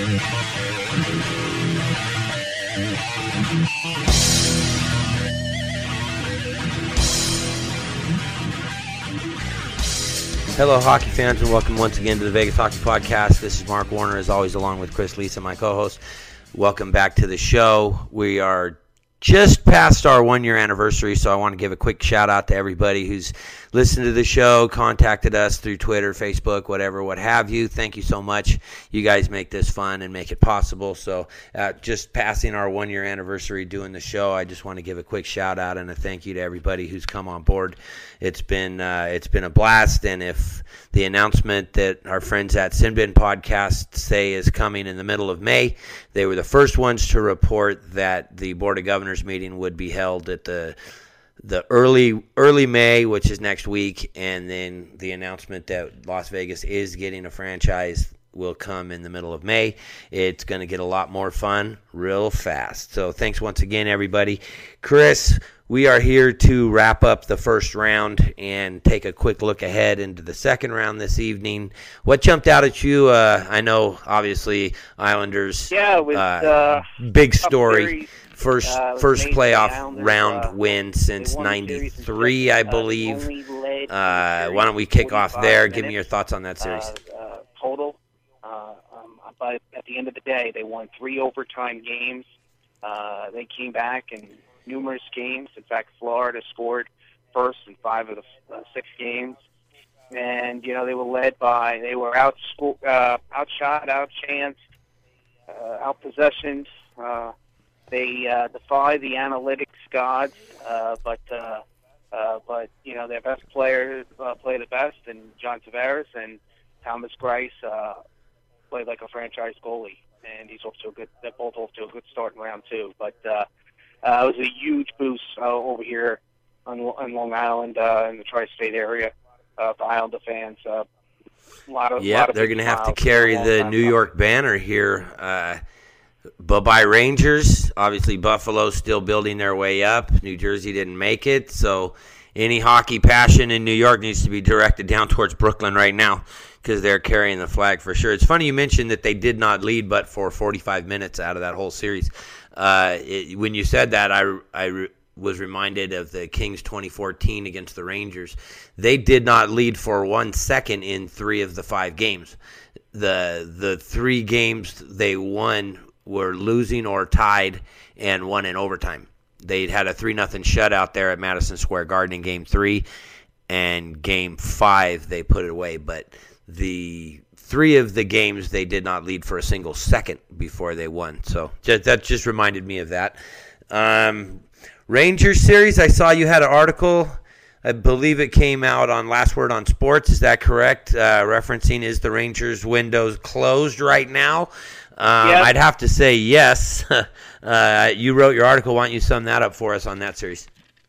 Hello, hockey fans, and welcome once again to the Vegas Hockey Podcast. This is Mark Warner, as always, along with Chris Lisa, my co-host. Welcome back to the show. We are just past our one-year anniversary, so I want to give a quick shout-out to everybody who's listened to the show, contacted us through Twitter, Facebook, whatever, what have you. Thank you so much. You guys make this fun and make it possible. So just passing our one-year anniversary doing the show, I just want to give a quick shout-out and a thank you to everybody who's come on board. It's been a blast, and if the announcement that our friends at Sinbin Podcast say is coming in the middle of May, they were the first ones to report that the Board of Governors meeting would be held at the early May, which is next week, and then the announcement that Las Vegas is getting a franchise will come in the middle of May. It's going to get a lot more fun real fast. So thanks once again, everybody. Chris, we are here to wrap up the first round and take a quick look ahead into the second round this evening. What jumped out at you? I know, obviously, Islanders. Yeah, it was big story. Series. First playoff round win since '93, I believe. Why don't we kick off there? Give me your thoughts on that series. Total. But at the end of the day, they won 3 overtime games. They came back in numerous games. In fact, Florida scored first in 5 of the 6 games. And, they were outshot, outchanced, outpossessioned. They defy the analytics gods, but their best players play the best, and John Tavares and Thomas Greiss played like a franchise goalie, and they're both off to a good start in round 2. But it was a huge boost over here on Long Island in the tri-state area for Islander fans. They're going to have to carry the New York banner here. Bye-bye Rangers. Obviously, Buffalo's still building their way up. New Jersey didn't make it. So any hockey passion in New York needs to be directed down towards Brooklyn right now because they're carrying the flag for sure. It's funny you mentioned that they did not lead but for 45 minutes out of that whole series. When you said that, I was reminded of the Kings 2014 against the Rangers. They did not lead for 1 second in 3 of the 5 games. The 3 games they won were losing or tied and won in overtime. They had a 3-0 shutout there at Madison Square Garden in Game 3, and Game 5 they put it away. But the 3 of the games they did not lead for a single second before they won. So that just reminded me of that. Rangers series, I saw you had an article. I believe it came out on Last Word on Sports. Is that correct? Referencing, is the Rangers windows closed right now? Yep. I'd have to say yes. You wrote your article. Why don't you sum that up for us on that series?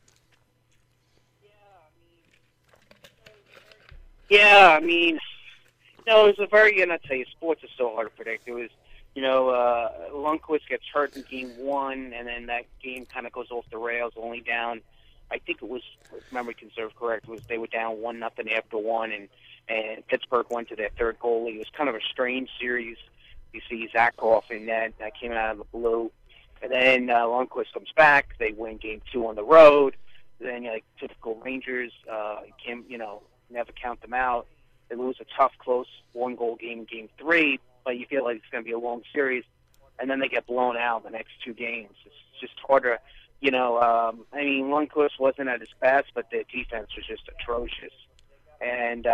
Yeah, it was a very, I tell you, sports is so hard to predict. It was, Lundqvist gets hurt in Game 1, and then that game kind of goes off the rails, only down, I think it was, if memory can serve correct, they were down 1-0 after 1, and Pittsburgh went to their third goalie. It was kind of a strange series. You see Zakharov in that came out of the blue. And then Lundqvist comes back. They win Game 2 on the road. Then, typical Rangers, never count them out. They lose a tough, close 1-goal game in Game 3, but you feel like it's going to be a long series. And then they get blown out the next 2 games. It's just harder. Lundqvist wasn't at his best, but their defense was just atrocious. And,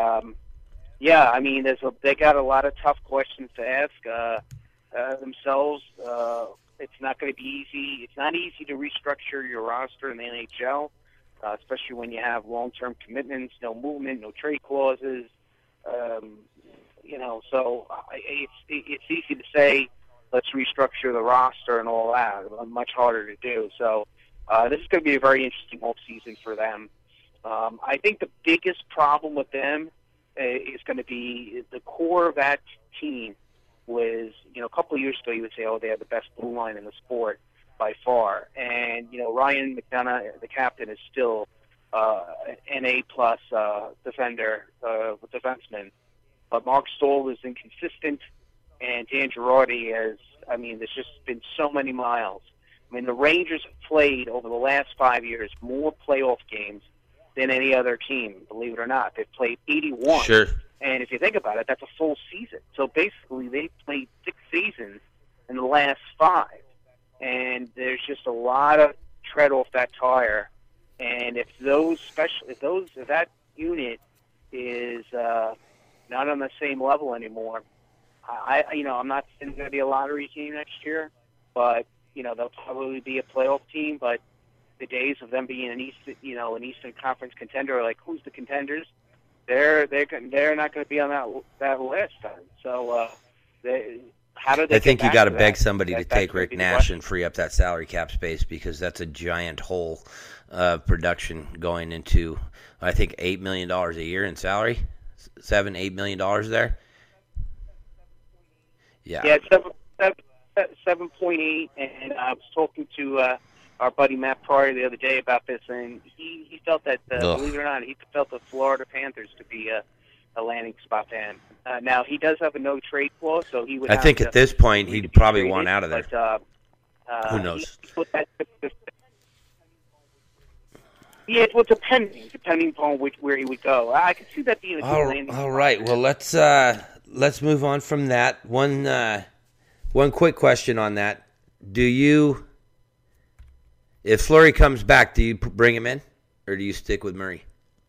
they got a lot of tough questions to ask themselves. It's not going to be easy. It's not easy to restructure your roster in the NHL, especially when you have long-term commitments, no movement, no trade clauses. So it's easy to say, let's restructure the roster and all that. Much harder to do. So this is going to be a very interesting off-season for them. I think the biggest problem with them is going to be the core of that team was, a couple of years ago you would say, they have the best blue line in the sport by far. And, Ryan McDonough, the captain, is still an A-plus defender, defenseman. But Mark Stoll is inconsistent. And Dan Girardi there's just been so many miles. I mean, the Rangers have played over the last 5 years more playoff games than any other team, believe it or not. They've played 81. Sure. And if you think about it, that's a full season. So basically, they played 6 seasons in the last 5. And there's just a lot of tread off that tire. And if that unit is not on the same level anymore, I'm not saying it's going to be a lottery team next year, but they'll probably be a playoff team. But the days of them being an Eastern Conference contender, like who's the contenders, they're not going to be on that list. So how do they? I think you got to beg somebody to take Rick Nash and free up that salary cap space, because that's a giant hole of production going into, I think, $8 million a year in salary, $7-8 million there. Yeah. Yeah, it's 7.8, and I was talking to our buddy Matt Pryor the other day about this, and he felt that, believe it or not, he felt the Florida Panthers to be a landing spot for him. Now, he does have a no-trade clause, so he would I think at this point he'd probably want out of there. But, who knows? Yeah, well, depending upon where he would go. I could see that being a good landing spot. All right, well, let's move on from that. One quick question on that. If Fleury comes back, do you bring him in, or do you stick with Murray?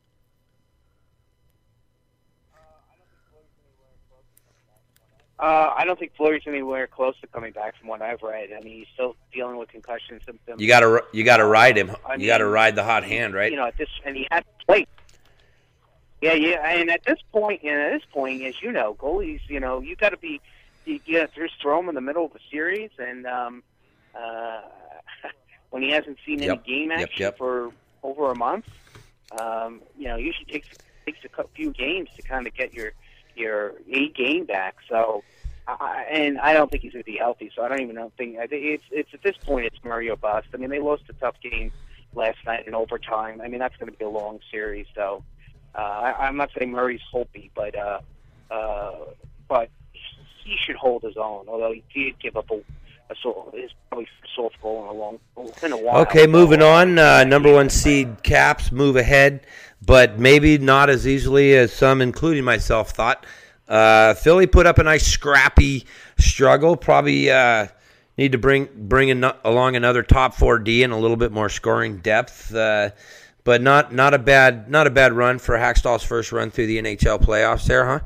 I don't think Fleury's anywhere close to coming back from what I've read. I mean, he's still dealing with concussion symptoms. You got to ride him. You got to ride the hot hand, right? And he had to play. Yeah, and at this point, as you know, goalies, you got to be, you just throw him in the middle of a series, and when he hasn't seen any game action for over a month, usually takes a few games to kind of get your A game back. So, I don't think he's going to be healthy. So I don't even think it's at this point it's Murray or bust. I mean, they lost a tough game last night in overtime. I mean, that's going to be a long series. So I'm not saying Murray's hopey, but he should hold his own. Although he did give up his probably soft goal in a while. Okay, moving on. Number 1 seed Caps move ahead, but maybe not as easily as some, including myself, thought. Philly put up a nice scrappy struggle. Probably need to bring along another top 4D and a little bit more scoring depth. But not a bad run for Hackstall's first run through the NHL playoffs there, huh?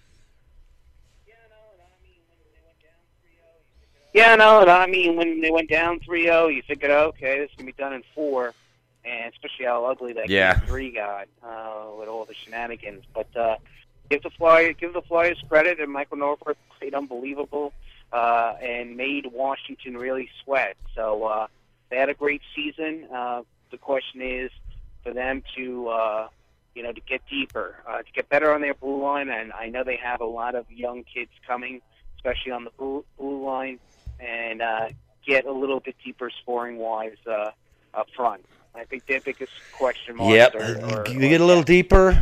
Yeah, no, I mean, when they went down 3-0, you figured, okay, this is going to be done in 4, and especially how ugly that game 3 got with all the shenanigans. But give the Flyers credit, and Michael Norford played unbelievable and made Washington really sweat. So they had a great season. The question is for them to get deeper, to get better on their blue line, and I know they have a lot of young kids coming, especially on the blue line, and get a little bit deeper scoring-wise up front. I think their biggest question marks get a little deeper,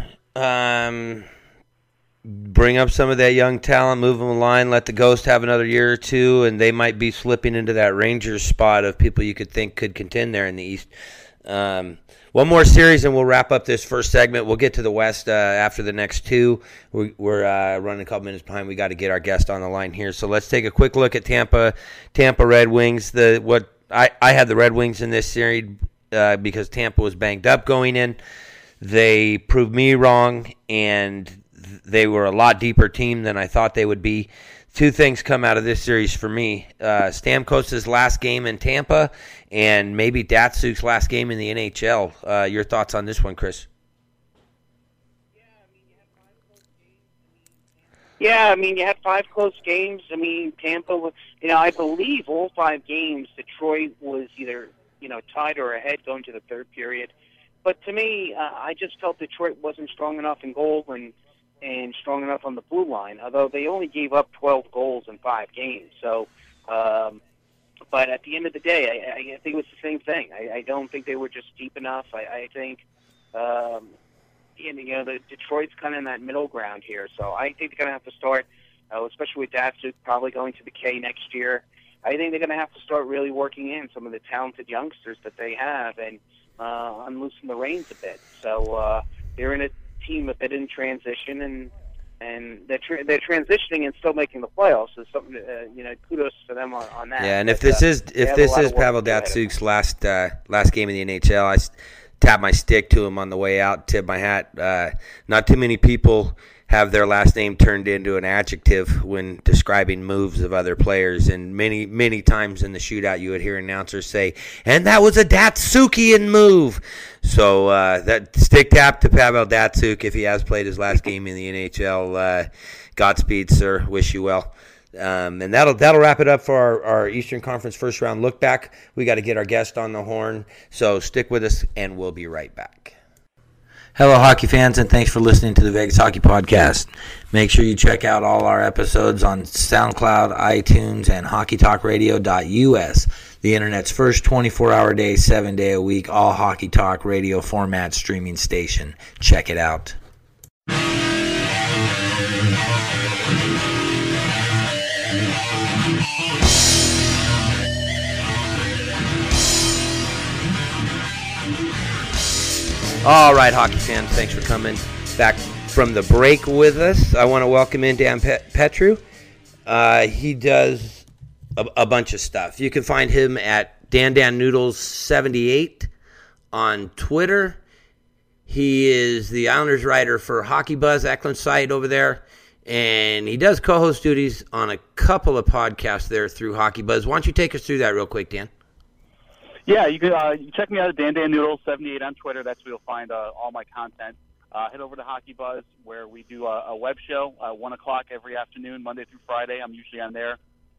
bring up some of that young talent, move them a line, let the Ghost have another year or two, and they might be slipping into that Rangers spot of people you could think could contend there in the East. One more series, and we'll wrap up this first segment. We'll get to the West after the next 2. We're running a couple minutes behind. We got to get our guest on the line here. So let's take a quick look at Tampa Red Wings. I had the Red Wings in this series because Tampa was banged up going in. They proved me wrong, and they were a lot deeper team than I thought they would be. 2 things come out of this series for me. Stamkos' last game in Tampa and maybe Datsuk's last game in the NHL. Your thoughts on this one, Chris? Yeah, I mean, you had 5 close games. I mean, Tampa was, I believe all 5 games, Detroit was either, tied or ahead going to the third period. But to me, I just felt Detroit wasn't strong enough in goal and strong enough on the blue line, although they only gave up 12 goals in 5 games. So, but at the end of the day, I think it was the same thing. I don't think they were just deep enough. I think, the Detroit's kind of in that middle ground here. So I think they're going to have to start especially with Datsuk probably going to the K next year. I think they're going to have to start really working in some of the talented youngsters that they have and unloosen the reins a bit. So they're in a team a bit in transition, and they're transitioning and still making the playoffs. So something, kudos to them on that. Yeah, and if this is Pavel Datsuk's last game in the NHL, I tap my stick to him on the way out, tip my hat. Not too many people have their last name turned into an adjective when describing moves of other players, and many, many times in the shootout you would hear announcers say, and that was a Datsukian move. So that stick tap to Pavel Datsuk if he has played his last game in the NHL. Godspeed, sir. Wish you well. And that'll wrap it up for our Eastern Conference first round look back. We got to get our guest on the horn, so stick with us, and we'll be right back. Hello, hockey fans, and thanks for listening to the Vegas Hockey Podcast. Make sure you check out all our episodes on SoundCloud, iTunes, and HockeyTalkRadio.us, the Internet's first 24-hour day, 7-day-a-week, all hockey talk radio format streaming station. Check it out. All right, hockey fans, thanks for coming back from the break with us. I want to welcome in Dan Petru. He does a bunch of stuff. You can find him at DanDanNoodles78 on Twitter. He is the Islanders writer for Hockey Buzz, Eklund site over there, and he does co-host duties on a couple of podcasts there through Hockey Buzz. Why don't you take us through that real quick, Dan? Yeah, you can check me out at DanDanNoodles78 on Twitter. That's where you'll find all my content. Head over to Hockey Buzz, where we do a web show, 1 o'clock every afternoon, Monday through Friday. I'm usually on there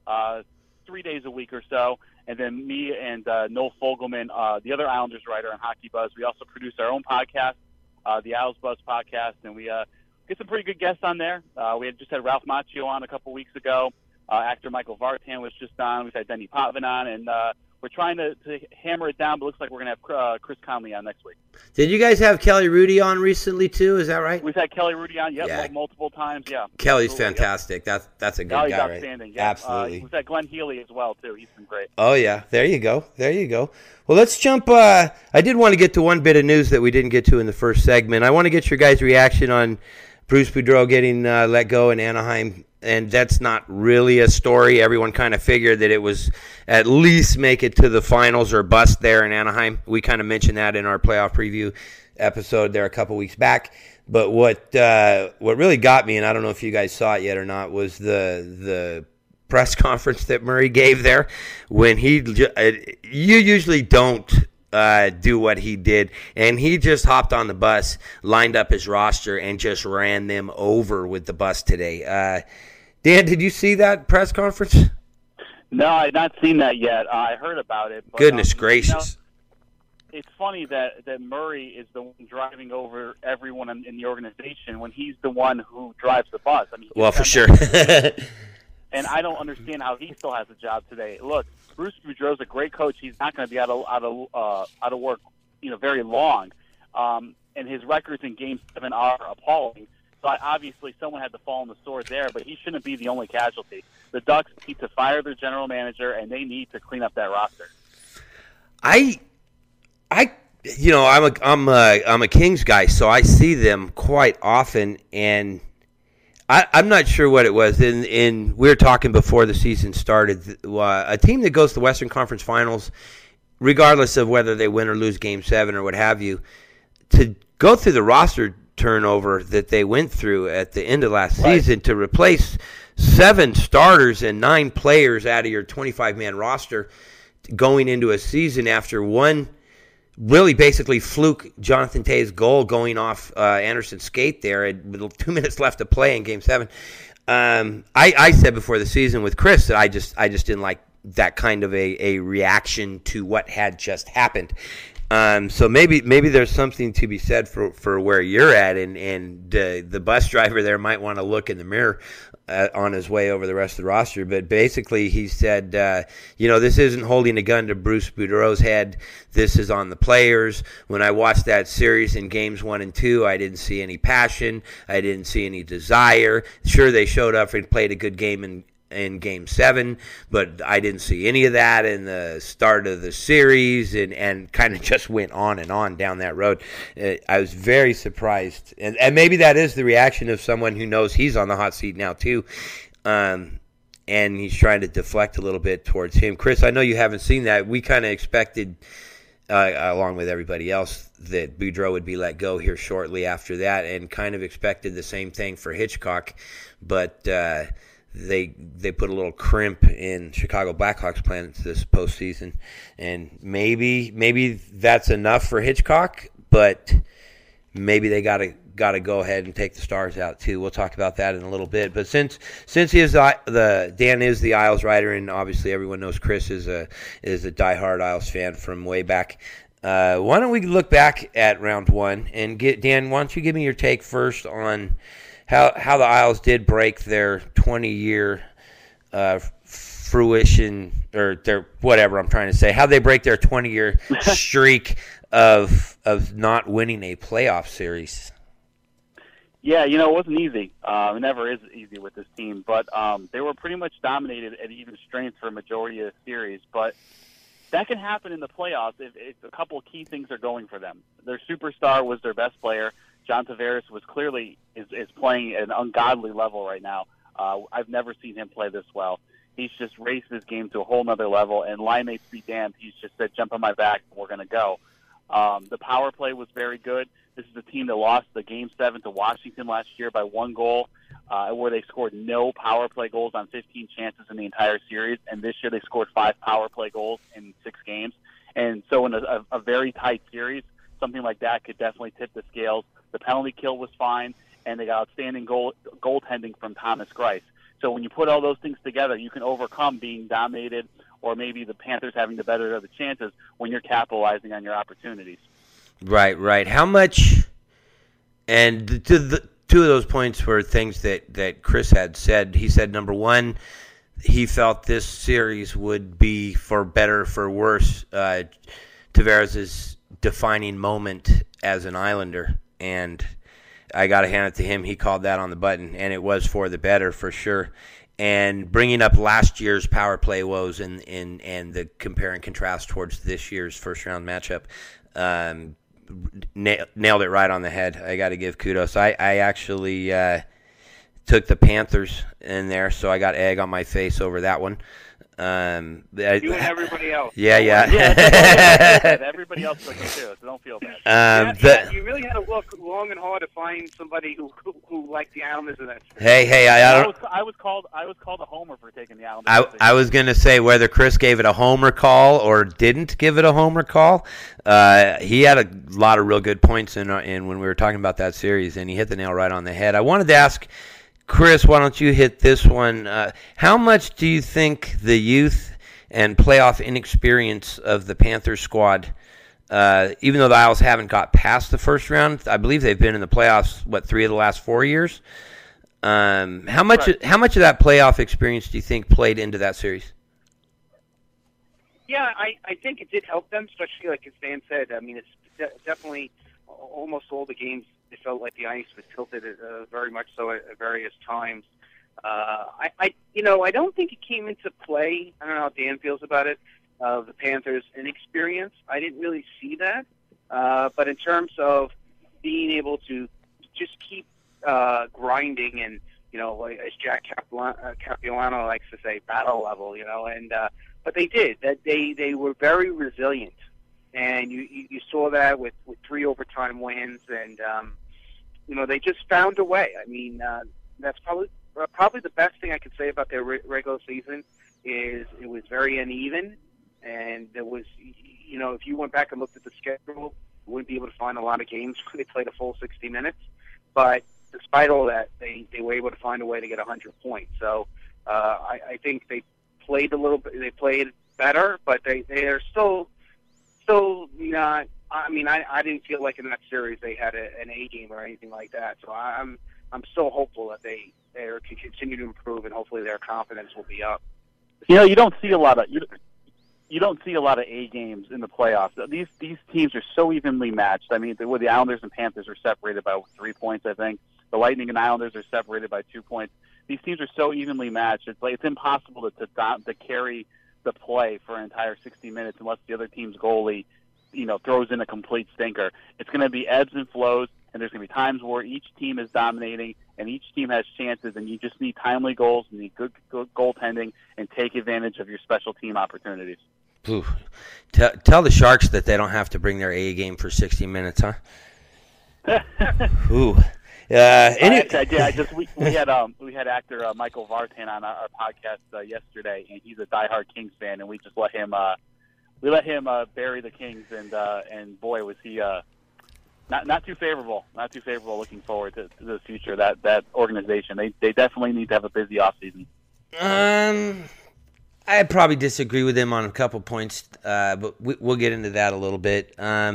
3 days a week or so. And then me and Noel Fogelman, the other Islanders writer on Hockey Buzz, we also produce our own podcast, the Isles Buzz podcast, and we get some pretty good guests on there. We just had Ralph Macchio on a couple weeks ago. Actor Michael Vartan was just on. We've had Denny Potvin on, and we're trying to hammer it down, but looks like we're going to have Chris Conley on next week. Did you guys have Kelly Rudy on recently too? Is that right? We've had Kelly Rudy on, multiple times, yeah. Kelly's fantastic. Yep. That's a good guy, right? Outstanding, yeah. Absolutely. We've had Glenn Healy as well, too. He's been great. Oh, yeah. There you go. Well, let's jump. I did want to get to one bit of news that we didn't get to in the first segment. I want to get your guys' reaction on Bruce Boudreau getting let go in Anaheim. And that's not really a story. Everyone kind of figured that it was at least make it to the finals or bust there in Anaheim. We kind of mentioned that in our playoff preview episode there a couple weeks back. But what really got me, and I don't know if you guys saw it yet or not, was the press conference that Murray gave there when you usually don't do what he did, and he just hopped on the bus, lined up his roster, and just ran them over with the bus today. Dan, did you see that press conference? No, I had not seen that yet. I heard about it. But, Goodness gracious. It's funny that Murray is the one driving over everyone in the organization when he's the one who drives the bus. I mean, well, for sure. And I don't understand how he still has a job today. Look, Bruce Boudreau's a great coach. He's not going to be out of work, very long. And his records in Game 7 are appalling. So obviously someone had to fall on the sword there, but he shouldn't be the only casualty. The Ducks need to fire their general manager, and they need to clean up that roster. I'm a Kings guy, so I see them quite often, and I'm not sure what it was. We were talking before the season started. A team that goes to the Western Conference Finals, regardless of whether they win or lose Game 7 or what have you, to go through the roster turnover that they went through at the end of last season to replace 7 starters and 9 players out of your 25-man roster going into a season after one really basically fluke Jonathan Toews goal going off Anderson's skate there with 2 minutes left to play in Game 7. I said before the season with Chris that I just didn't like that kind of a reaction to what had just happened. So maybe there's something to be said for where you're at, and the bus driver there might want to look in the mirror on his way over the rest of the roster. But basically, he said, this isn't holding a gun to Bruce Boudreau's head. This is on the players. When I watched that series in games 1 and 2, I didn't see any passion. I didn't see any desire. Sure, they showed up and played a good game in Game 7, but I didn't see any of that in the start of the series, and kind of just went on and on down that road. I was very surprised, and maybe that is the reaction of someone who knows he's on the hot seat now too, and he's trying to deflect a little bit towards him. Chris, I know you haven't seen that. We kind of expected, along with everybody else, that Boudreau would be let go here shortly after that, and kind of expected the same thing for Hitchcock, but They put a little crimp in Chicago Blackhawks plans this postseason, and maybe that's enough for Hitchcock, but maybe they got to go ahead and take the Stars out too. We'll talk about that in a little bit. But since he is Dan is the Isles writer, and obviously everyone knows Chris is a diehard Isles fan from way back. Why don't we look back at round 1 and Dan? Why don't you give me your take first on how the Isles did break their 20-year fruition, or their whatever I'm trying to say, how they break their 20-year streak of not winning a playoff series. Yeah, it wasn't easy. It never is easy with this team, but they were pretty much dominated at even strength for a majority of the series. But that can happen in the playoffs if a couple of key things are going for them. Their superstar was their best player. John Tavares was clearly is playing at an ungodly level right now. I've never seen him play this well. He's just raced his game to a whole nother level, and line mates be damned. He's just said, jump on my back, we're going to go. The power play was very good. This is the team that lost the Game 7 to Washington last year by 1 goal, where they scored no power play goals on 15 chances in the entire series, and this year they scored 5 power play goals in 6 games. And so in a very tight series, something like that could definitely tip the scales. The penalty kill was fine, and they got outstanding goaltending from Thomas Greiss. So when you put all those things together, you can overcome being dominated, or maybe the Panthers having the better of the chances when you're capitalizing on your opportunities. Right. How much? And two of those points were things that Chris had said. He said, number one, he felt this series would be, for better, for worse, Tavares' defining moment as an Islander. And I got to hand it to him. He called that on the button, and it was for the better for sure. And bringing up last year's power play woes and the compare and contrast towards this year's first-round matchup, nailed it right on the head. I got to give kudos. I actually took the Panthers in there, so I got egg on my face over that one. You and everybody else. Yeah. Everybody else took it too, so don't feel bad. You really had to look long and hard to find somebody who liked the Islanders in that series. Hey, I was called a homer for taking the Islanders. I was going to say whether Chris gave it a homer call or didn't give it a homer call. He had a lot of real good points in when we were talking about that series, and he hit the nail right on the head. I wanted to ask Chris, why don't you hit this one? How much do you think the youth and playoff inexperience of the Panthers squad, even though the Isles haven't got past the first round, I believe they've been in the playoffs, 3 of the last 4 years? How much of that playoff experience do you think played into that series? Yeah, I think it did help them, especially like as Dan said. I mean, it's definitely almost all the games. It felt like the ice was tilted very much so at various times. I don't think it came into play. I don't know how Dan feels about it. The Panthers' inexperience, I didn't really see that. But in terms of being able to just keep grinding and, like as Jack Capuano likes to say, battle level, and but they did. That they were very resilient. And you saw that with 3 overtime wins, and they just found a way. I mean, that's probably the best thing I could say about their regular season is it was very uneven, and there was, if you went back and looked at the schedule, you wouldn't be able to find a lot of games where they played a full 60 minutes. But despite all that, they were able to find a way to get 100 points. So I think they played a little bit. They played better, but they are still not I mean, I didn't feel like in that series they had an A game or anything like that. So I'm still hopeful that they can continue to improve, and hopefully their confidence will be up. You don't see a lot of you don't see a lot of A games in the playoffs. These teams are so evenly matched. I mean, the Islanders and Panthers are separated by 3 points, I think. The Lightning and Islanders are separated by 2 points. These teams are so evenly matched. It's impossible to carry the play for an entire 60 minutes unless the other team's goalie, throws in a complete stinker. It's going to be ebbs and flows, and there's going to be times where each team is dominating and each team has chances, and you just need timely goals, and need good goaltending, and take advantage of your special team opportunities. Ooh. Tell the Sharks that they don't have to bring their A game for 60 minutes, huh? Ooh. We had actor Michael Vartan on our podcast yesterday, and he's a diehard Kings fan, and we just let him bury the Kings, and boy was he not too favorable. Not too favorable. Looking forward to the future. That organization, they definitely need to have a busy offseason. I probably disagree with him on a couple points, but we'll get into that a little bit.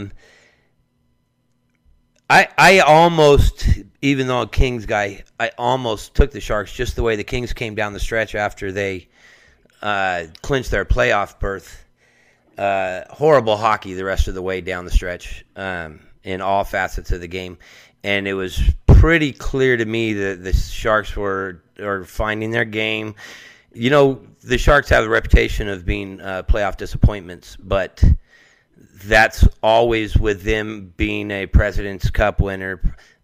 I almost, even though a Kings guy, I almost took the Sharks just the way the Kings came down the stretch after they clinched their playoff berth. Horrible hockey the rest of the way down the stretch in all facets of the game. And it was pretty clear to me that the Sharks were finding their game. The Sharks have a reputation of being playoff disappointments, but that's always with them being a President's Cup winner,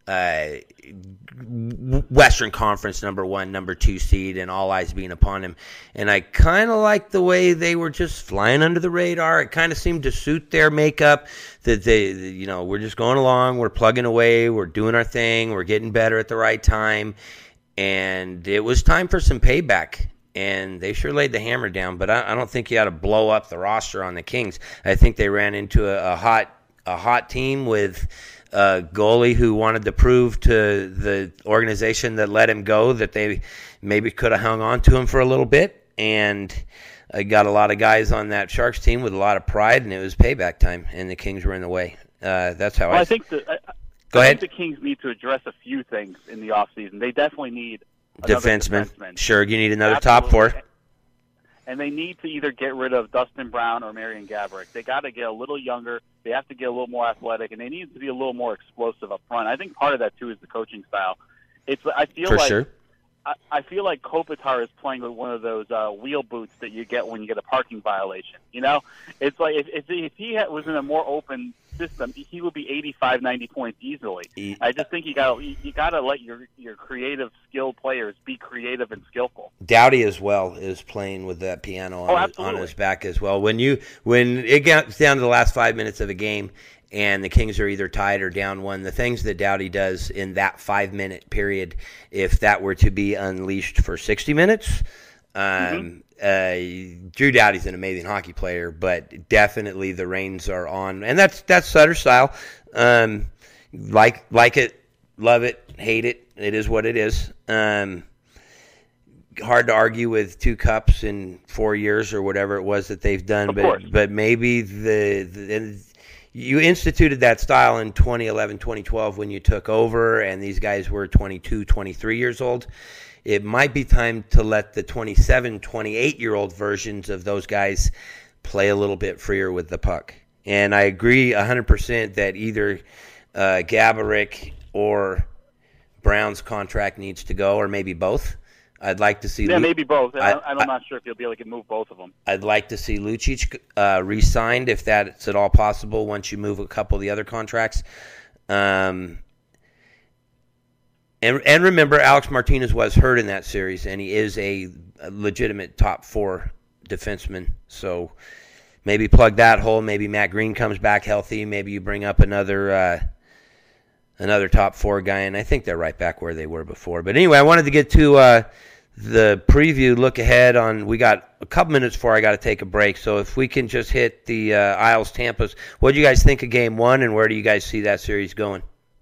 Western Conference number 1, number 2 seed, and all eyes being upon him. And I kind of like the way they were just flying under the radar. It kind of seemed to suit their makeup that we're just going along, we're plugging away, we're doing our thing, we're getting better at the right time. And it was time for some payback. And they sure laid the hammer down, but I don't think you ought to blow up the roster on the Kings. I think they ran into a hot team with a goalie who wanted to prove to the organization that let him go that they maybe could have hung on to him for a little bit. And I got a lot of guys on that Sharks team with a lot of pride, and it was payback time, and the Kings were in the way. That's how I think. Go ahead. I think the Kings need to address a few things in the offseason. They definitely need defenseman. Sure, you need another top four. And they need to either get rid of Dustin Brown or Marian Gaborik. They got to get a little younger. They have to get a little more athletic, and they need to be a little more explosive up front. I think part of that too is the coaching style. I feel like Kopitar is playing with one of those wheel boots that you get when you get a parking violation. It's like if he was in a more open system, he would be 85, 90 points easily. I just think you got to let your creative, skilled players be creative and skillful. Doughty as well is playing with that piano on his back as well. When it gets down to the last 5 minutes of a game and the Kings are either tied or down 1, the things that Doughty does in that 5-minute period, if that were to be unleashed for 60 minutes, Drew Doughty's an amazing hockey player, but definitely the reins are on, and that's Sutter style. Like it, love it, hate it. It is what it is. Hard to argue with 2 cups in 4 years or whatever it was that they've done, but maybe you instituted that style in 2011, 2012 when you took over, and these guys were 22, 23 years old. It might be time to let the 27, 28-year-old versions of those guys play a little bit freer with the puck. And I agree 100% that either Gaborik or Brown's contract needs to go, or maybe both. I'd like to see. Yeah, maybe both. I'm not sure if you'll be able to move both of them. I'd like to see Lucic re-signed if that's at all possible once you move a couple of the other contracts. And remember, Alex Martinez was hurt in that series, and he is a legitimate top 4 defenseman. So maybe plug that hole. Maybe Matt Green comes back healthy. Maybe you bring up another top 4 guy, and I think they're right back where they were before. But anyway, I wanted to get to the preview, look ahead on. We got a couple minutes before I got to take a break. So if we can just hit the Isles Tampa's. What do you guys think of Game 1, and where do you guys see that series going?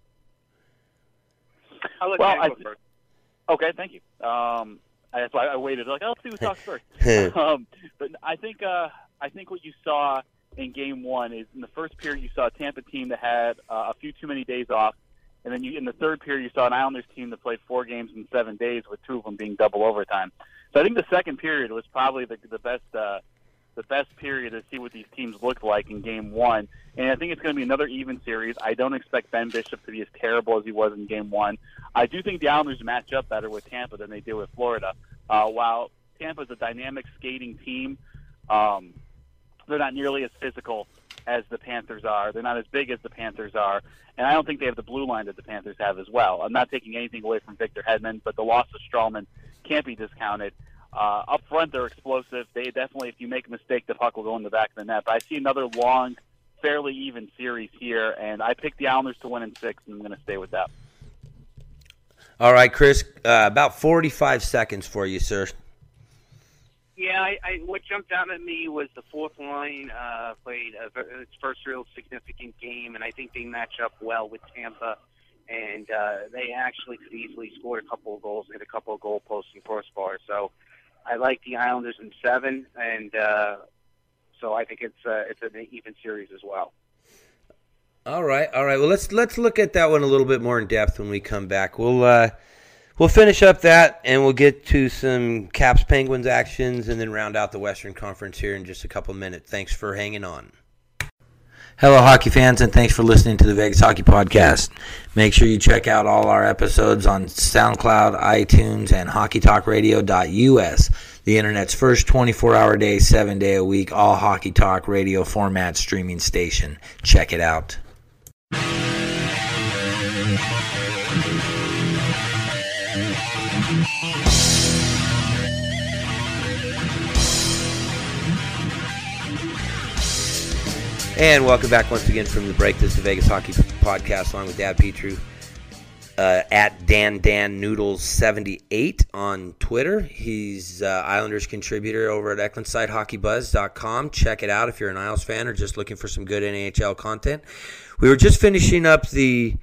Okay, thank you. That's why I waited. Let's see who talks first. But I think what you saw in Game 1 is in the first period you saw a Tampa team that had a few too many days off, and then in the third period you saw an Islanders team that played 4 games in 7 days, with 2 of them being double overtime. So I think the second period was probably the best period to see what these teams looked like in Game 1. And I think it's going to be another even series. I don't expect Ben Bishop to be as terrible as he was in Game 1. I do think the Islanders match up better with Tampa than they did with Florida. While Tampa's a dynamic skating team, they're not nearly as physical as the Panthers are. They're not as big as the Panthers are. And I don't think they have the blue line that the Panthers have as well. I'm not taking anything away from Victor Hedman, but the loss of Stralman can't be discounted. Up front, they're explosive. They definitely, if you make a mistake, the puck will go in the back of the net. But I see another long, fairly even series here, and I picked the Islanders to win in 6, and I'm going to stay with that. All right, Chris, about 45 seconds for you, sir. Yeah, what jumped out at me was the fourth line played its first real significant game, and I think they match up well with Tampa. And they actually could easily score a couple of goals, hit a couple of goal posts and crossbars. So I like the Islanders in 7, and so I think it's an even series as well. All right. Well, let's look at that one a little bit more in depth when we come back. We'll finish up that, and we'll get to some Caps Penguins actions, and then round out the Western Conference here in just a couple of minutes. Thanks for hanging on. Hello, hockey fans, and thanks for listening to the Vegas Hockey Podcast. Make sure you check out all our episodes on SoundCloud, iTunes, and HockeyTalkRadio.us, the Internet's first 24-hour day, 7-day-a-week, all hockey talk radio format streaming station. Check it out. And welcome back once again from the break. This is the Vegas Hockey Podcast along with Dad Petru at DanDanNoodles78 on Twitter. He's Islanders contributor over at EcklandsideHockeyBuzz.com. Check it out if you're an Isles fan or just looking for some good NHL content. We were just finishing up the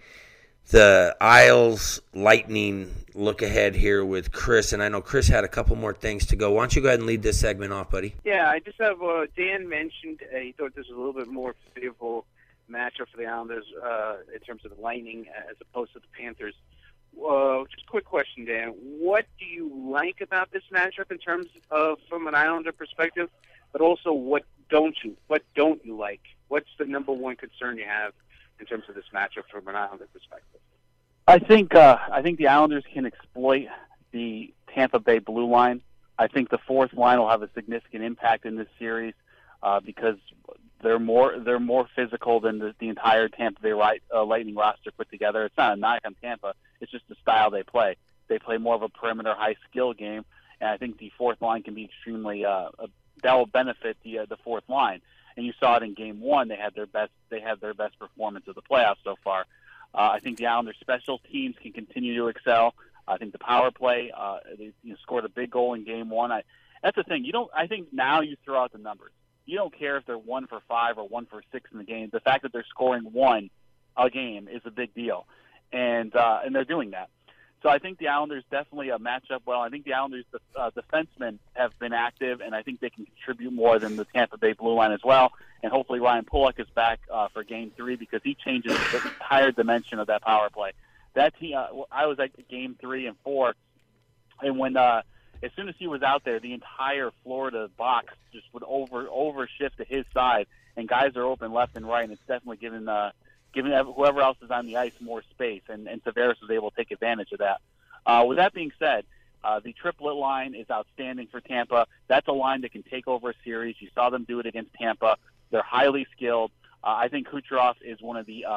Isles Lightning look ahead here with Chris, and I know Chris had a couple more things to go. Why don't you go ahead and lead this segment off, buddy? Yeah, I just have Dan mentioned he thought this was a little bit more favorable matchup for the Islanders in terms of the Lightning as opposed to the Panthers. Just a quick question, Dan. What do you like about this matchup in terms of from an Islander perspective, but also what don't you like? What's the number one concern you have in terms of this matchup from an Islander perspective? I think the Islanders can exploit the Tampa Bay blue line. I think the fourth line will have a significant impact in this series because they're more physical than the entire Tampa Bay Lightning roster put together. It's not a knock on Tampa. It's just the style they play. They play more of a perimeter high skill game, and I think the fourth line can be extremely that will benefit the fourth line. And you saw it in Game 1. They had their best performance of the playoffs so far. I think the Islanders' special teams can continue to excel. I think the power play, they scored a big goal in Game 1. That's the thing. I think now you throw out the numbers. You don't care if they're 1 for 5 or 1 for 6 in the game. The fact that they're scoring 1 a game is a big deal, and they're doing that. So I think the Islanders definitely match up well. I think the Islanders' defensemen have been active, and I think they can contribute more than the Tampa Bay blue line as well. And hopefully Ryan Pulock is back for Game 3 because he changes the entire dimension of that power play. That team, I was at Game 3 and 4, and when as soon as he was out there, the entire Florida box just would overshift to his side, and guys are open left and right, and it's definitely given whoever else is on the ice more space, and Tavares was able to take advantage of that. With that being said, the triplet line is outstanding for Tampa. That's a line that can take over a series. You saw them do it against Tampa. They're highly skilled. I think Kucherov is one of the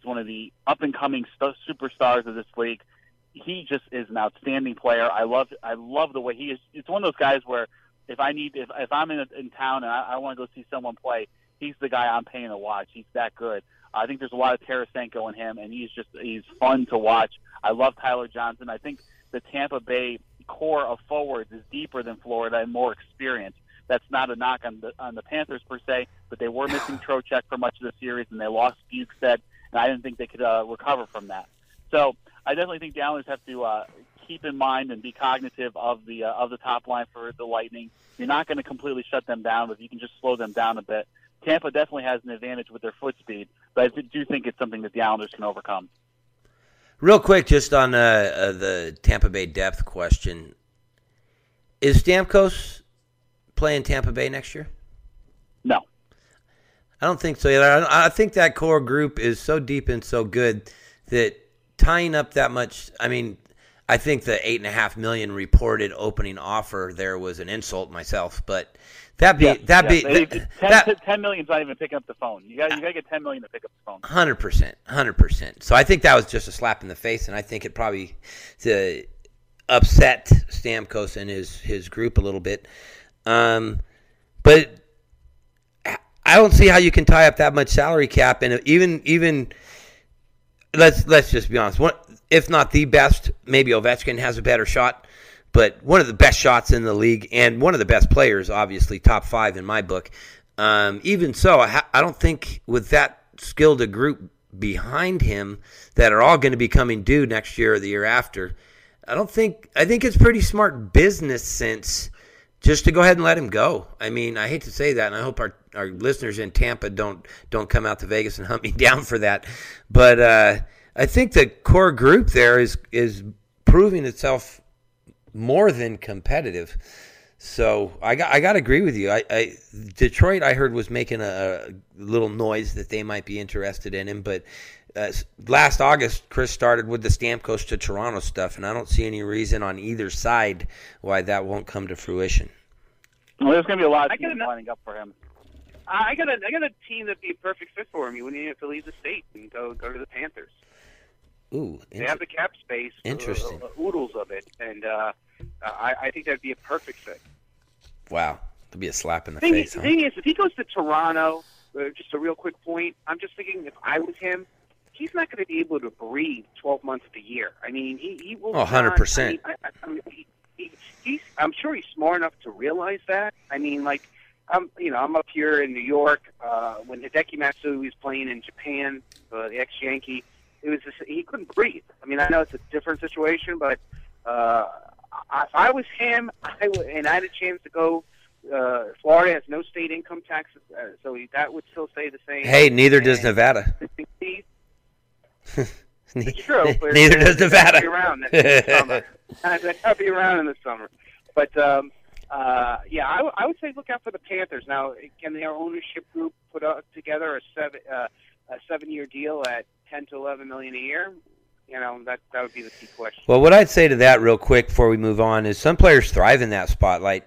up and coming superstars of this league. He just is an outstanding player. I love the way he is. It's one of those guys where if I'm in town and I want to go see someone play, he's the guy I'm paying to watch. He's that good. I think there's a lot of Tarasenko in him, and he's fun to watch. I love Tyler Johnson. I think the Tampa Bay core of forwards is deeper than Florida and more experienced. That's not a knock on the Panthers per se, but they were missing Trocheck for much of the series, and they lost Bukestad, and I didn't think they could recover from that. So I definitely think the Islanders have to keep in mind and be cognitive of the top line for the Lightning. You're not going to completely shut them down, but you can just slow them down a bit. Tampa definitely has an advantage with their foot speed, but I do think it's something that the Islanders can overcome. Real quick, just on the Tampa Bay depth question, is Stamkos playing Tampa Bay next year? No. I don't think so either. I think that core group is so deep and so good that tying up that much, I mean, I think the $8.5 million reported opening offer there was an insult myself, but $10 million is not even picking up the phone. You got to get $10 million to pick up the phone. 100%. So I think that was just a slap in the face, and I think it probably upset Stamkos and his group a little bit. But I don't see how you can tie up that much salary cap, and even let's just be honest. If not the best, maybe Ovechkin has a better shot, but one of the best shots in the league and one of the best players, obviously top 5 in my book. Even so, I don't think with that skilled a group behind him that are all going to be coming due next year or the year after, I think it's pretty smart business sense just to go ahead and let him go. I mean, I hate to say that, and I hope our listeners in Tampa don't come out to Vegas and hunt me down for that, but I think the core group there is proving itself more than competitive. So I got to agree with you. Detroit, I heard, was making a little noise that they might be interested in him, but last August, Chris started with the Stamkos to Toronto stuff, and I don't see any reason on either side why that won't come to fruition. Well, there's going to be a lot of teams lining up for him. I got a team that'd be a perfect fit for him. You wouldn't even have to leave the state and go to the Panthers. Ooh, they have the cap space, interesting, oodles of it, and I think that'd be a perfect fit. Wow, that'd be a slap in the face. The thing is, if he goes to Toronto, just a real quick point, I'm just thinking if I was him, he's not going to be able to breathe 12 months of the year. I mean, he will. 100%. I'm sure he's smart enough to realize that. I mean, like, I'm up here in New York. When Hideki Matsui was playing in Japan, the ex-Yankee, it was just, he couldn't breathe. I mean, I know it's a different situation, but if I was him, and I had a chance to go. Florida has no state income tax, so that would still stay the same. Hey, neither does Nevada. It's true. But neither does Nevada. That'll be around in the summer. But I would say look out for the Panthers. Now, can their ownership group put together a 7-year deal at $10 to $11 million a year? You know, that would be the key question. Well, what I'd say to that real quick before we move on is some players thrive in that spotlight.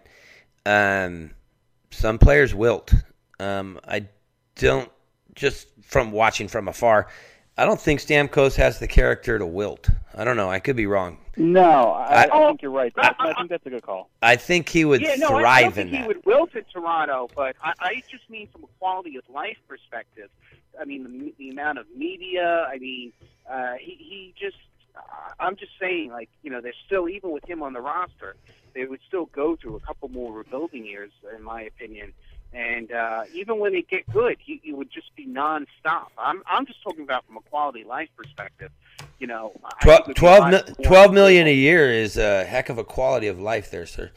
Some players wilt. I don't, just from watching from afar, I don't think Stamkos has the character to wilt. I don't know. I could be wrong. No, I think you're right. I think that's a good call. I think he would thrive in that. I don't think he would wilt at Toronto, but I just mean from a quality of life perspective. I mean, the amount of media. I mean, he just. I'm just saying, like, you know, there's still, even with him on the roster, they would still go through a couple more rebuilding years, in my opinion. And even when they get good, he would just be nonstop. I'm just talking about from a quality life perspective. You know, $12 million a year is a heck of a quality of life there, sir.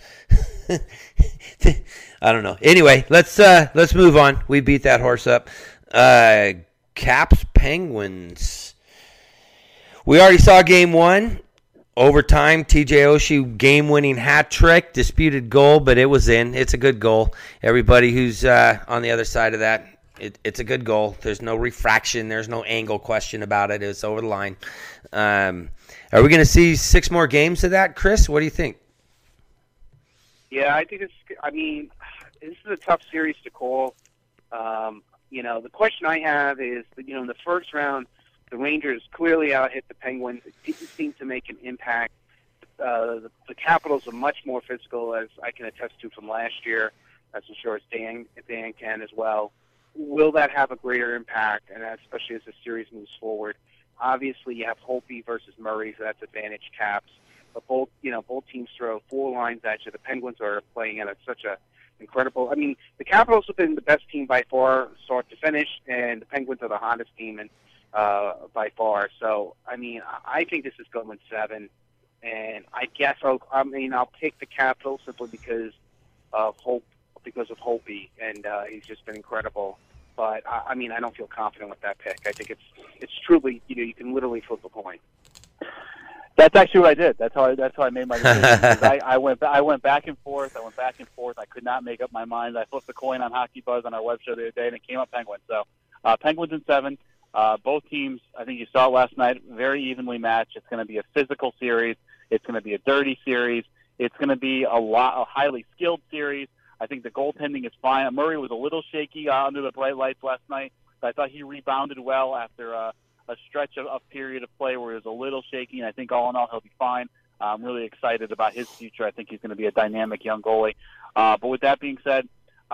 I don't know. Anyway, let's move on. We beat that horse up. Caps Penguins. We already saw game 1. Overtime, TJ Oshie game-winning hat trick, disputed goal, but it was in. It's a good goal. Everybody who's on the other side of that, it's a good goal. There's no refraction. There's no angle question about it. It's over the line. Are we going to see 6 more games of that, Chris? What do you think? Yeah, I think this is a tough series to call. The question I have is, in the first round, the Rangers clearly out-hit the Penguins. It didn't seem to make an impact. The Capitals are much more physical, as I can attest to from last year. That's for sure. Dan can as well. Will that have a greater impact, and especially as the series moves forward? Obviously, you have Holtby versus Murray, so that's advantage Caps. But both teams throw 4 lines at you. The Penguins are playing at such a incredible. I mean, the Capitals have been the best team by far, start to finish, and the Penguins are the hottest team by far. So, I mean, I think this is going 7, and I guess I'll pick the Capitals simply because of Holtby, and he's just been incredible. But I mean, I don't feel confident with that pick. I think it's truly, you can literally flip a coin. That's actually what I did. That's how I made my decision. I went back and forth. I could not make up my mind. I flipped the coin on Hockey Buzz on our web show the other day, and it came up Penguins. So Penguins in 7. Both teams, I think you saw it last night, very evenly matched. It's going to be a physical series. It's going to be a dirty series. It's going to be a highly skilled series. I think the goaltending is fine. Murray was a little shaky under the bright lights last night, but I thought he rebounded well after a stretch of period of play where he was a little shaky, and I think all in all he'll be fine. I'm really excited about his future. I think he's going to be a dynamic young goalie. But with that being said,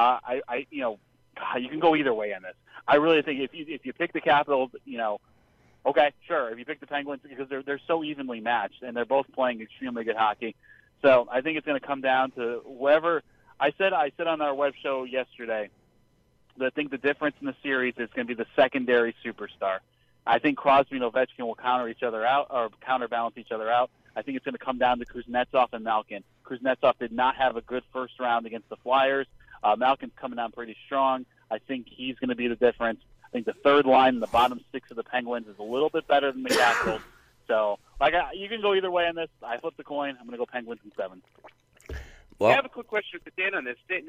you can go either way on this. I really think if you pick the Capitals, okay, sure. If you pick the Penguins, because they're so evenly matched and they're both playing extremely good hockey, so I think it's going to come down to whoever. I said on our web show yesterday that I think the difference in the series is going to be the secondary superstar. I think Crosby and Ovechkin will counterbalance each other out. I think it's going to come down to Kuznetsov and Malkin. Kuznetsov did not have a good first round against the Flyers. Malkin's coming on pretty strong. I think he's going to be the difference. I think the third line and the bottom 6 of the Penguins is a little bit better than the Capitals. So, you can go either way on this. I flipped the coin. I'm going to go Penguins in 7. Well, I have a quick question for Dan on this. Dan,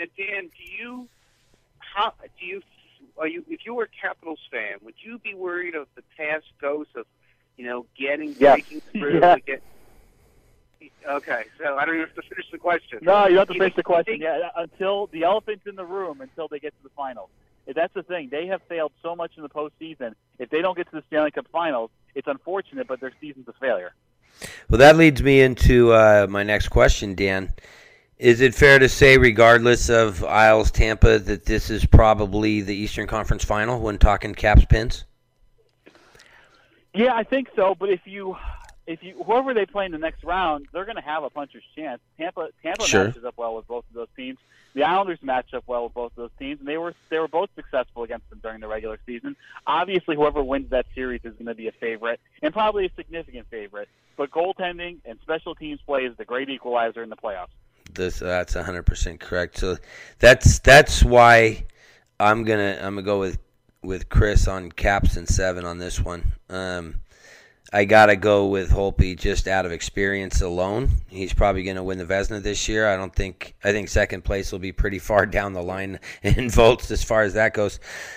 if you were a Capitals fan, would you be worried of the past ghosts of, breaking through? Okay, so I don't even have to finish the question. No, you don't have to finish the question. Until the elephant's in the room, until they get to the finals. That's the thing. They have failed so much in the postseason. If they don't get to the Stanley Cup Finals, it's unfortunate, but their season's a failure. Well, that leads me into my next question, Dan. Is it fair to say, regardless of Isles, Tampa, that this is probably the Eastern Conference Final when talking Caps Pens? Yeah, I think so. But if you whoever they play in the next round, they're going to have a puncher's chance. Tampa sure. matches up well with both of those teams. The Islanders match up well with both of those teams, and they were both successful against them during the regular season. Obviously, whoever wins that series is going to be a favorite, and probably a significant favorite. But goaltending and special teams play is the great equalizer in the playoffs. That's 100% correct. So that's why I'm gonna go with Chris on Caps and 7 on this one. I gotta go with Holtby just out of experience alone. He's probably gonna win the Vezina this year. I think second place will be pretty far down the line in votes as far as that goes.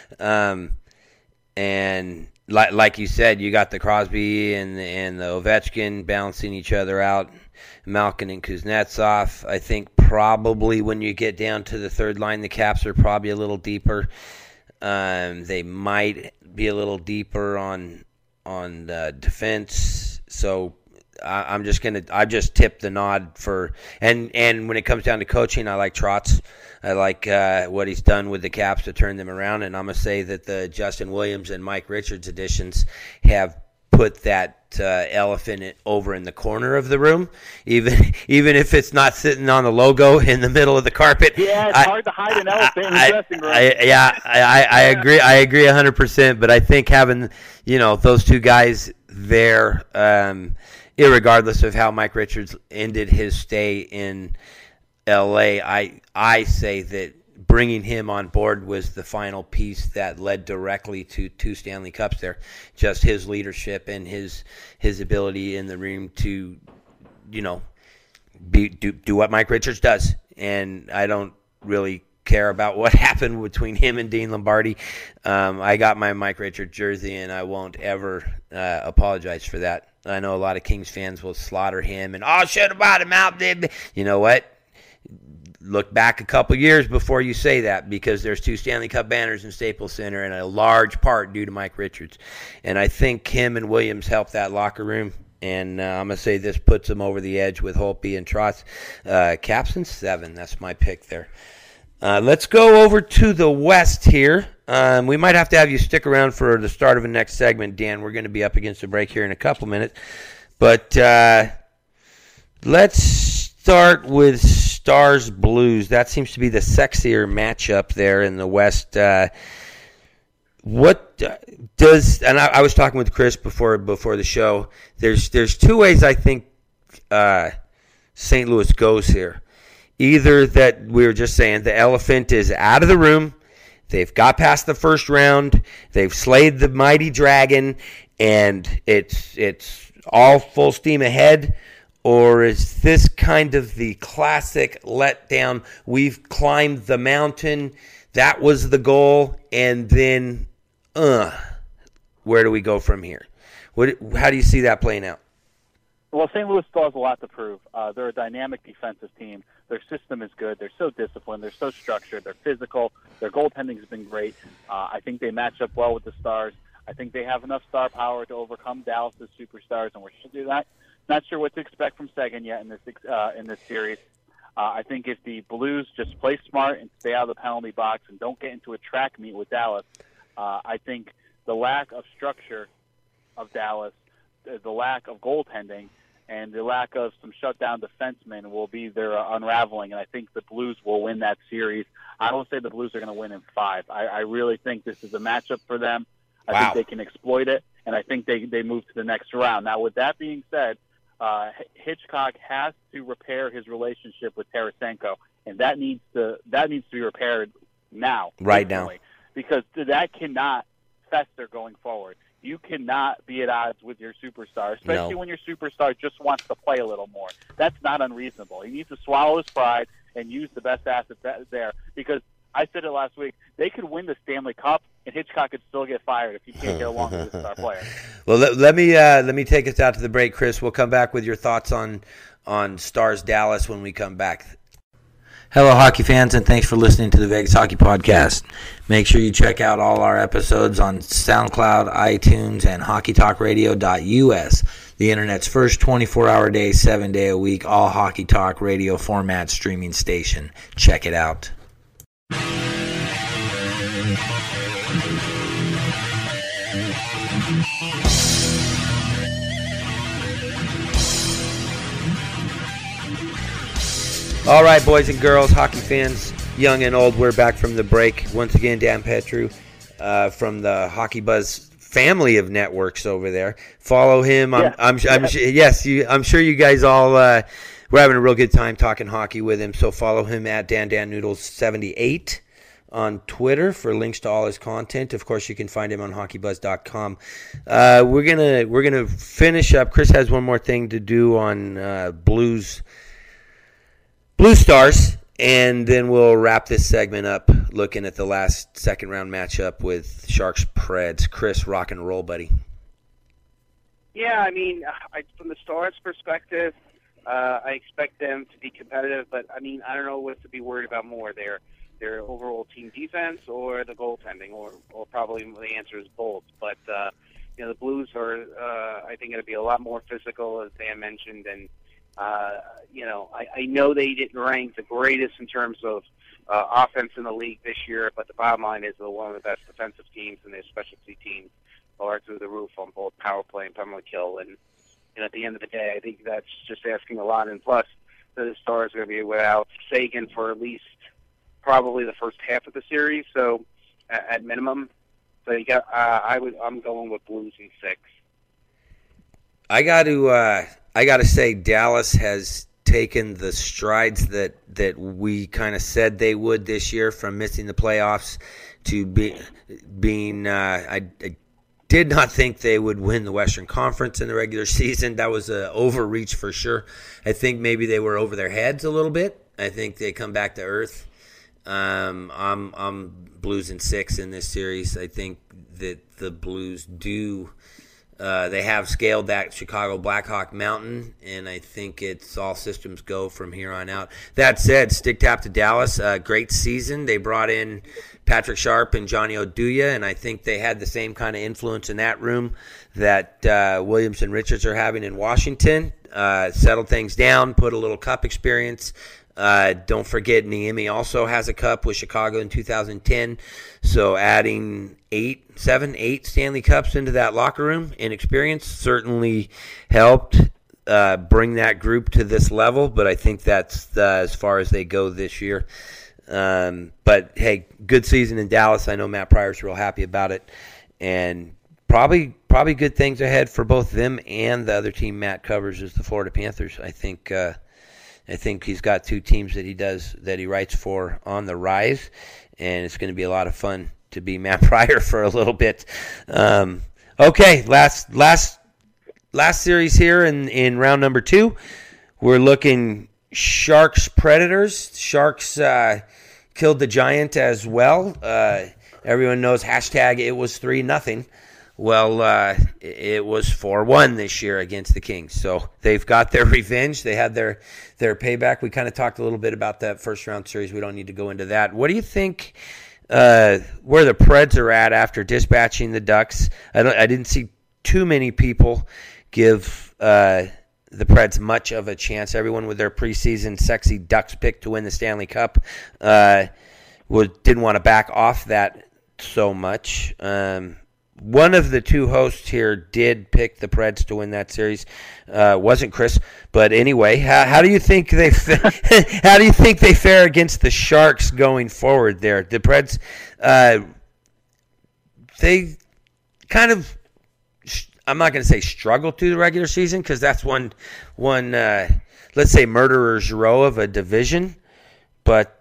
And like you said, you got the Crosby and the Ovechkin balancing each other out. Malkin and Kuznetsov. I think probably when you get down to the third line, the Caps are probably a little deeper. They might be a little deeper on defense. So I just tip the nod for and when it comes down to coaching, I like Trotz. I like what he's done with the Caps to turn them around, and I'm gonna say that the Justin Williams and Mike Richards additions have put that elephant over in the corner of the room, even if it's not sitting on the logo in the middle of the carpet. Yeah, it's hard to hide an elephant in the dressing room. I agree. I agree 100%. But I think having those two guys there, irregardless of how Mike Richards ended his stay in L.A., I say that bringing him on board was the final piece that led directly to 2 Stanley Cups there. Just his leadership and his ability in the room to, do what Mike Richards does. And I don't really care about what happened between him and Dean Lombardi. I got my Mike Richards jersey, and I won't ever apologize for that. I know a lot of Kings fans will slaughter him and, should have bought him out. You know what? Look back a couple years before you say that, because there's 2 Stanley Cup banners in Staples Center, and a large part due to Mike Richards. And I think him and Williams helped that locker room. And I'm going to say this puts them over the edge with Holtby and Trotz. Caps and 7, that's my pick there. Let's go over to the West here. We might have to have you stick around for the start of the next segment, Dan. We're going to be up against the break here in a couple minutes. But let's start with Stars Blues. That seems to be the sexier matchup there in the West. What does, and I was talking with Chris before the show, there's 2 ways I think St. Louis goes here. Either that we were just saying the elephant is out of the room, They've got past the first round. They've slayed the mighty dragon, and it's all full steam ahead? Or is this kind of the classic letdown? We've climbed the mountain. That was the goal. And then, where do we go from here? How do you see that playing out? Well, St. Louis still has a lot to prove. They're a dynamic defensive team. Their system is good. They're so disciplined. They're so structured. They're physical. Their goaltending has been great. I think they match up well with the Stars. I think they have enough star power to overcome Dallas' superstars, and we're going to do that. Not sure what to expect from Seguin yet in this series. I think if the Blues just play smart and stay out of the penalty box and don't get into a track meet with Dallas, I think the lack of structure of Dallas, the lack of goaltending, and the lack of some shutdown defensemen will be their unraveling, and I think the Blues will win that series. I don't say the Blues are going to win in 5. I really think this is a matchup for them. I think they can exploit it, and I think they move to the next round. Now, with that being said, Hitchcock has to repair his relationship with Tarasenko, and that needs to be repaired now. Right now. Because that cannot fester going forward. You cannot be at odds with your superstar, especially when your superstar just wants to play a little more. That's not unreasonable. He needs to swallow his pride and use the best asset there. Because I said it last week, they could win the Stanley Cup, and Hitchcock could still get fired if he can't get along with his star player. Well, let me take us out to the break, Chris. We'll come back with your thoughts on Stars Dallas when we come back. Hello, hockey fans, and thanks for listening to the Vegas Hockey Podcast. Make sure you check out all our episodes on SoundCloud, iTunes, and HockeyTalkRadio.us, the Internet's first 24-hour day, 7-day a week, all hockey talk radio format streaming station. Check it out. All right, boys and girls, hockey fans, young and old, we're back from the break. Once again, Dan Petru from the Hockey Buzz family of networks over there. Follow him. Yeah. I'm sure you guys all we're having a real good time talking hockey with him. So follow him at DanDanNoodles78 on Twitter for links to all his content. Of course, you can find him on HockeyBuzz.com. We're gonna finish up. Chris has one more thing to do on Blue Stars, and then we'll wrap this segment up looking at the last second-round matchup with Sharks-Preds. Chris, rock and roll, buddy. Yeah, I mean, from the Stars' perspective, I expect them to be competitive, but, I mean, I don't know what to be worried about more, their overall team defense or the goaltending, or probably the answer is both. But, the Blues are, I think, going to be a lot more physical, as Dan mentioned, and I know they didn't rank the greatest in terms of offense in the league this year, but the bottom line is they're one of the best defensive teams, and their specialty teams are through the roof on both power play and penalty kill. And at the end of the day, I think that's just asking a lot. And plus, the Stars are going to be without Seguin for at least probably the first half of the series, so at minimum. So you got, I'm going with Blues in 6. I got to say Dallas has taken the strides that we kind of said they would this year, from missing the playoffs to being I did not think they would win the Western Conference in the regular season. That was an overreach for sure. I think maybe they were over their heads a little bit. I think they come back to earth. I'm Blues in 6 in this series. I think that the Blues do. They have scaled that Chicago Blackhawk mountain, and I think it's all systems go from here on out. That said, stick tap to Dallas. Great season. They brought in Patrick Sharp and Johnny Oduya, and I think they had the same kind of influence in that room that Williams and Richards are having in Washington. Settled things down, put a little cup experience. Don't forget, Niemi also has a cup with Chicago in 2010. So adding 8 Stanley Cups into that locker room in experience certainly helped bring that group to this level. But I think that's as far as they go this year. But, hey, good season in Dallas. I know Matt Pryor's real happy about it. And probably good things ahead for both them and the other team Matt covers is the Florida Panthers. I think I think he's got two teams that he writes for on the rise, and it's going to be a lot of fun to be Matt Pryor for a little bit. Okay, last series here in round number 2. We're looking Sharks Predators. Sharks killed the Giant as well. Everyone knows hashtag it was 3-0. Well, it was 4-1 this year against the Kings. So they've got their revenge. They had their payback. We kind of talked a little bit about that first round series. We don't need to go into that. What do you think where the Preds are at after dispatching the Ducks? I didn't see too many people give the Preds much of a chance. Everyone with their preseason sexy Ducks pick to win the Stanley Cup didn't want to back off that so much. One of the two hosts here did pick the Preds to win that series. Wasn't Chris, but anyway, how do you think they how do you think they fare against the Sharks going forward? There, the Preds, they kind of, I'm not going to say struggle through the regular season because that's one let's say murderer's row of a division, but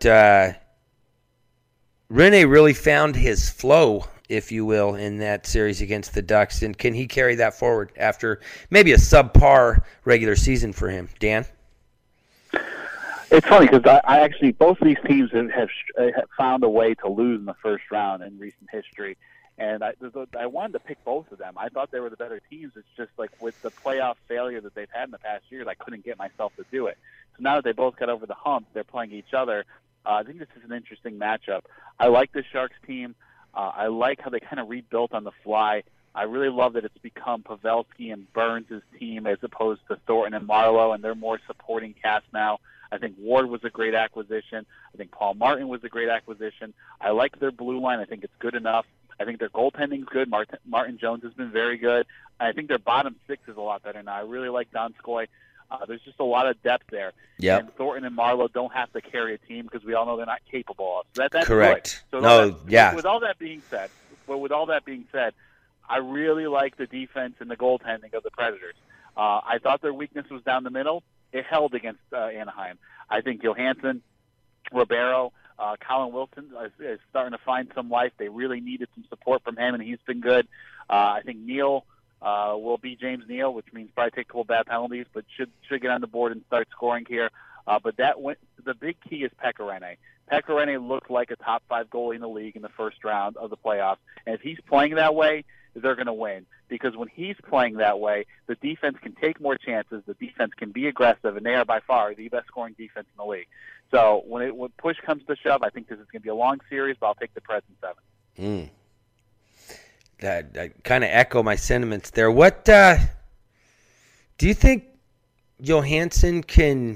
Rene really found his flow, if you will, in that series against the Ducks. And can he carry that forward after maybe a subpar regular season for him? Dan? It's funny because I actually, both of these teams have found a way to lose in the first round in recent history. And I wanted to pick both of them. I thought they were the better teams. It's just like with the playoff failure that they've had in the past years, I couldn't get myself to do it. So now that they both got over the hump, they're playing each other. I think this is an interesting matchup. I like the Sharks team. I like how they kind of rebuilt on the fly. I really love that it's become Pavelski and Burns' team as opposed to Thornton and Marleau, and they're more supporting cast now. I think Ward was a great acquisition. I think Paul Martin was a great acquisition. I like their blue line. I think it's good enough. I think their goaltending is good. Martin Jones has been very good. I think their bottom six is a lot better now. I really like Donskoy. There's just a lot of depth there. Yep. And Thornton and Marleau don't have to carry a team because we all know they're not capable of. So that's correct. Good. So With all that being said, I really like the defense and the goaltending of the Predators. I thought their weakness was down the middle. It held against Anaheim. I think Johansson, Ribeiro, Colin Wilson is starting to find some life. They really needed some support from him, and he's been good. I think Neal will be James Neal, which means probably take a couple bad penalties, but should get on the board and start scoring here. But the big key is Pekka Rinne. Pekka Rinne looked like a top 5 goalie in the league in the first round of the playoffs, and if he's playing that way, they're going to win. Because when he's playing that way, the defense can take more chances, the defense can be aggressive, and they are by far the best scoring defense in the league. So when push comes to shove, I think this is going to be a long series, but I'll take the Preds in 7. I kind of echo my sentiments there. What do you think Johansson can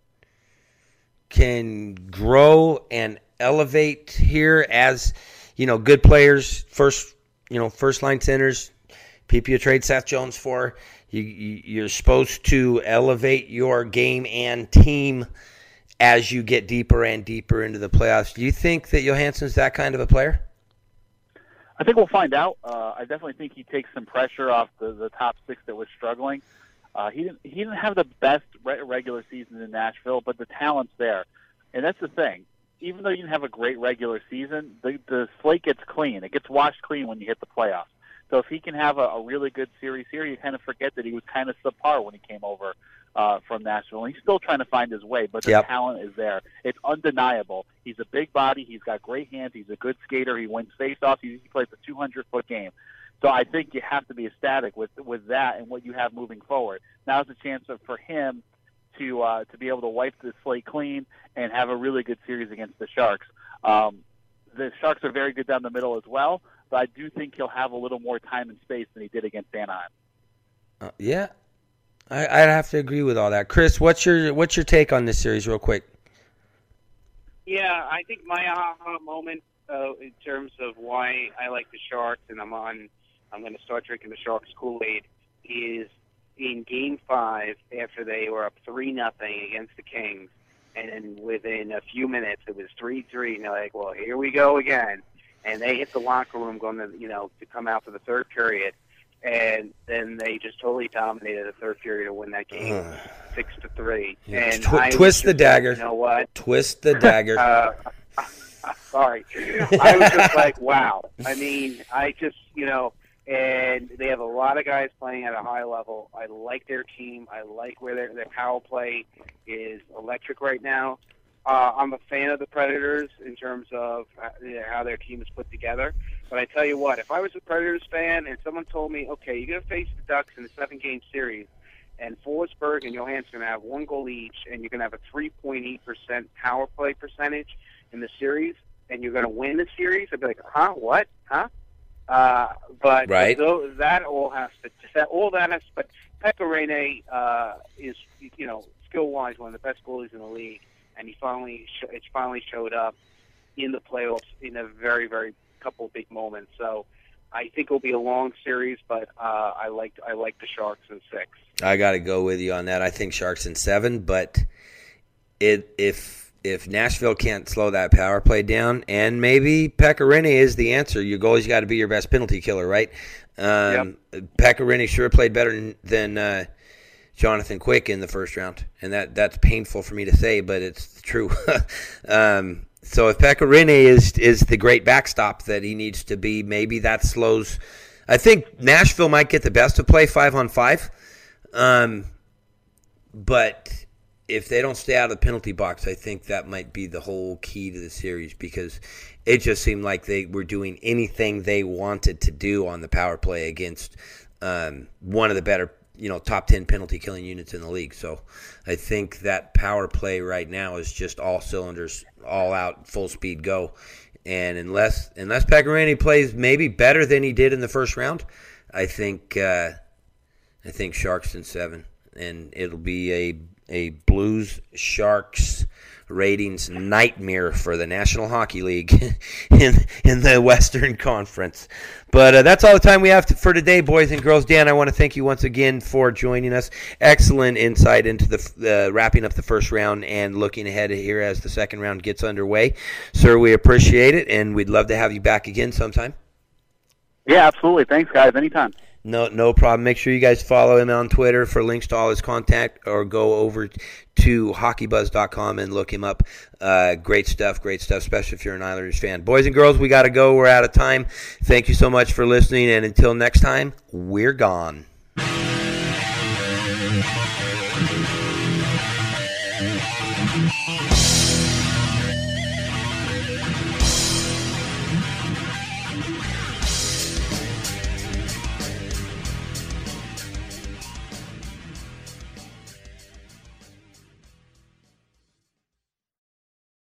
grow and elevate here as, good players, first line centers, people you trade Seth Jones for, you're supposed to elevate your game and team as you get deeper and deeper into the playoffs. Do you think that Johansson's that kind of a player? I think we'll find out. I definitely think he takes some pressure off the top 6 that was struggling. He didn't have the best regular season in Nashville, but the talent's there. And that's the thing. Even though you didn't have a great regular season, the slate gets clean. It gets washed clean when you hit the playoffs. So if he can have a really good series here, you kind of forget that he was kind of subpar when he came over from Nashville. And he's still trying to find his way, but the talent is there. It's undeniable. He's a big body. He's got great hands. He's a good skater. He wins faceoffs. He plays a 200-foot game. So I think you have to be ecstatic with that and what you have moving forward. Now's a chance for him to be able to wipe the slate clean and have a really good series against the Sharks. The Sharks are very good down the middle as well, but I do think he'll have a little more time and space than he did against Anaheim. I'd have to agree with all that. Chris, what's your take on this series, real quick? Yeah, I think my aha moment in terms of why I like the Sharks and I'm going to start drinking the Sharks Kool-Aid is in Game 5 after they were up 3-0 against the Kings, and then within a few minutes it was 3-3, and they're like, well, here we go again. And they hit the locker room going to come out for the third period. and then they just totally dominated the third period to win that game 6-3. Yeah. And Twist the dagger. You know what? Twist the dagger. Sorry. I was just like, wow. I mean, and they have a lot of guys playing at a high level. I like their team. I like where their power play is electric right now. I'm a fan of the Predators in terms of how their team is put together. But I tell you what, if I was a Predators fan and someone told me, okay, you're going to face the Ducks in a 7-game series, and Forsberg and Johansson are going to have 1 goal each, and you're going to have a 3.8% power play percentage in the series, and you're going to win the series, I'd be like, huh? What? Huh? But right. That all has to. But Pekka Rinne is, skill-wise, one of the best goalies in the league, and it finally showed up in the playoffs in a very, very couple of big moments. So I think it'll be a long series, but I like the Sharks in 6. I got to go with you on that. I think Sharks in 7, but if Nashville can't slow that power play down, and maybe Pekka Rinne is the answer. Your goalie's got to be your best penalty killer, right? Yep. Pekka Rinne sure played better than Jonathan Quick in the first round, and that's painful for me to say, but it's true. So if Pekka Rinne is the great backstop that he needs to be, maybe that slows. I think Nashville might get the best of play 5-on-5, but if they don't stay out of the penalty box, I think that might be the whole key to the series, because it just seemed like they were doing anything they wanted to do on the power play against one of the better, top 10 penalty killing units in the league. So I think that power play right now is just all cylinders, all out, full speed go. And unless Pekka Rinne plays maybe better than he did in the first round, I think Sharks in 7, and it'll be a Blues Sharks ratings nightmare for the National Hockey League in the Western Conference. But that's all the time we have for today, boys and girls. Dan, I want to thank you once again for joining us. Excellent insight into the wrapping up the first round and looking ahead here as the second round gets underway. Sir, we appreciate it, and we'd love to have you back again sometime. Yeah, absolutely. Thanks, guys. Anytime. No problem. Make sure you guys follow him on Twitter for links to all his contact, or go over to hockeybuzz.com and look him up. Great stuff, especially if you're an Islanders fan. Boys and girls, we got to go. We're out of time. Thank you so much for listening, and until next time, we're gone.